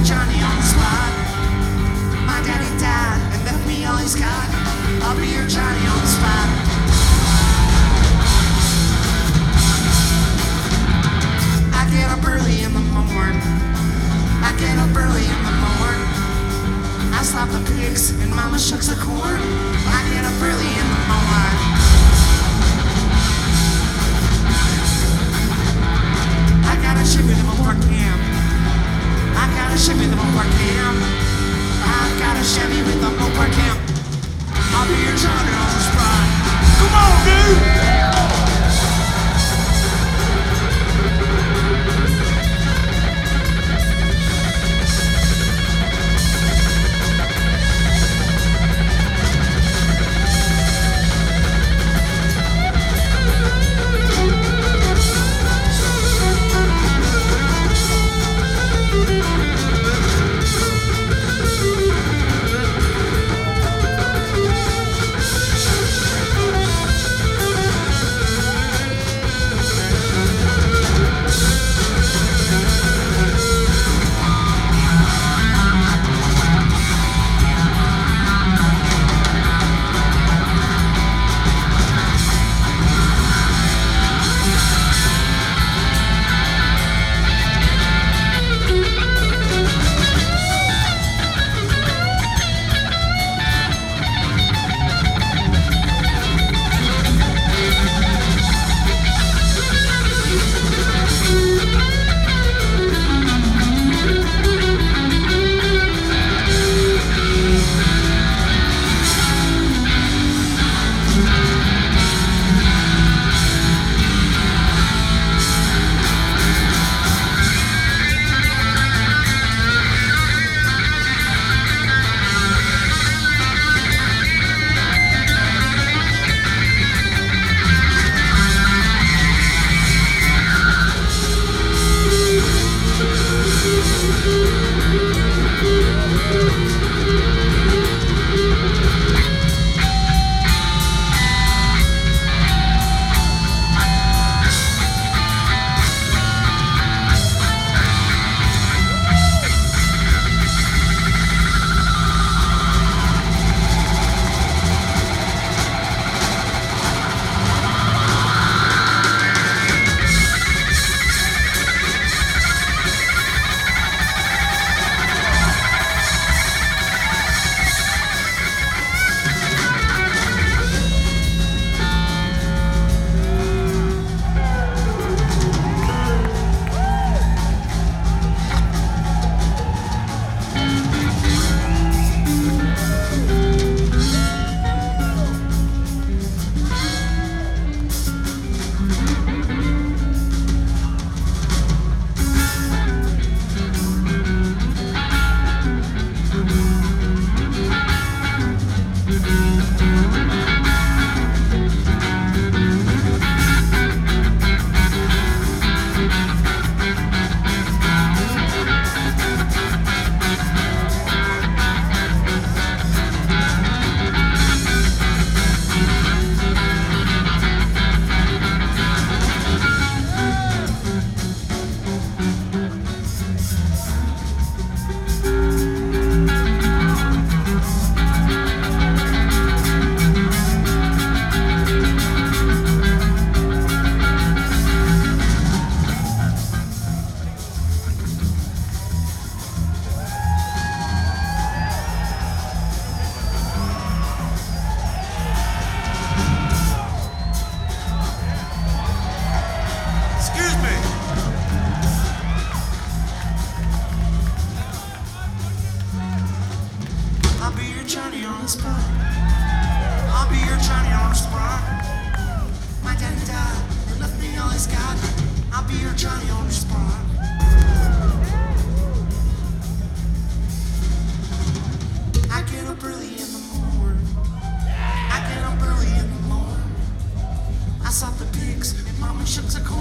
Johnny on the spot. My daddy died and left me all he's got. I'll be your Johnny on the spot. I get up early in the morning. I get up early in the morning. I slop the pigs and mama shucks the corn. I get up early in the morning. I got a Chevy with a Mopar cam. I got a Chevy with a Mopar cam. I got a Chevy with a Mopar cam. I'll be your Johnny on the spot. Come on, dude! I'll be your Johnny on the spot. My daddy died and left me all he's got. I'll be your Johnny on the spot. I get up early in the morning. I get up early in the morning. I saw the pigs and mama shook the corn.